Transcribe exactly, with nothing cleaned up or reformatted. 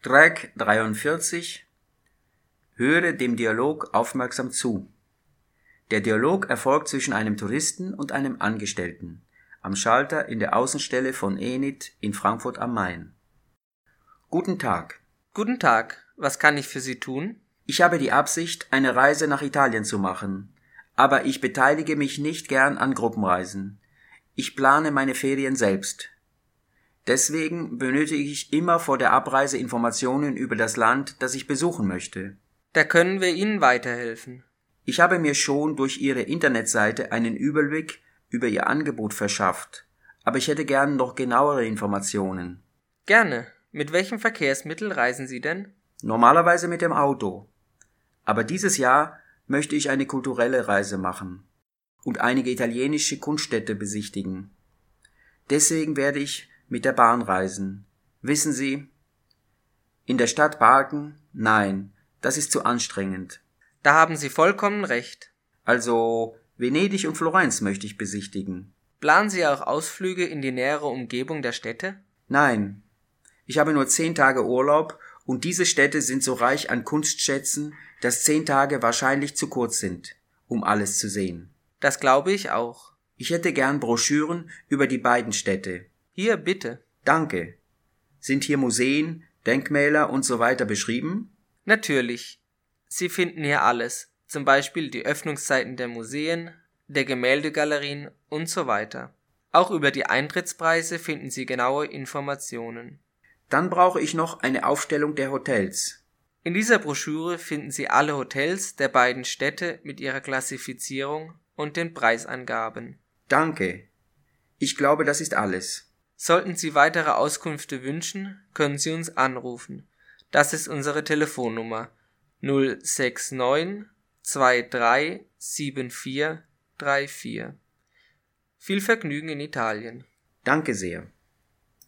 Track dreiundvierzig. Höre dem Dialog aufmerksam zu. Der Dialog erfolgt zwischen einem Touristen und einem Angestellten am Schalter in der Außenstelle von Enit in Frankfurt am Main. Guten Tag. Guten Tag, was kann ich für Sie tun? Ich habe die Absicht, eine Reise nach Italien zu machen, aber ich beteilige mich nicht gern an Gruppenreisen. Ich plane meine Ferien selbst. Deswegen benötige ich immer vor der Abreise Informationen über das Land, das ich besuchen möchte. Da können wir Ihnen weiterhelfen. Ich habe mir schon durch Ihre Internetseite einen Überblick über Ihr Angebot verschafft, aber ich hätte gern noch genauere Informationen. Gerne. Mit welchem Verkehrsmittel reisen Sie denn? Normalerweise mit dem Auto. Aber dieses Jahr möchte ich eine kulturelle Reise machen und einige italienische Kunststädte besichtigen. Deswegen werde ich mit der Bahn reisen. Wissen Sie, in der Stadt parken? Nein, das ist zu anstrengend. Da haben Sie vollkommen recht. Also Venedig und Florenz möchte ich besichtigen. Planen Sie auch Ausflüge in die nähere Umgebung der Städte? Nein, ich habe nur zehn Tage Urlaub und diese Städte sind so reich an Kunstschätzen, dass zehn Tage wahrscheinlich zu kurz sind, um alles zu sehen. Das glaube ich auch. Ich hätte gern Broschüren über die beiden Städte. Hier, bitte. Danke. Sind hier Museen, Denkmäler und so weiter beschrieben? Natürlich. Sie finden hier alles, zum Beispiel die Öffnungszeiten der Museen, der Gemäldegalerien und so weiter. Auch über die Eintrittspreise finden Sie genaue Informationen. Dann brauche ich noch eine Aufstellung der Hotels. In dieser Broschüre finden Sie alle Hotels der beiden Städte mit ihrer Klassifizierung und den Preisangaben. Danke. Ich glaube, das ist alles. Sollten Sie weitere Auskünfte wünschen, können Sie uns anrufen. Das ist unsere Telefonnummer null sechs neun zwei drei sieben vier drei vier. Viel Vergnügen in Italien. Danke sehr.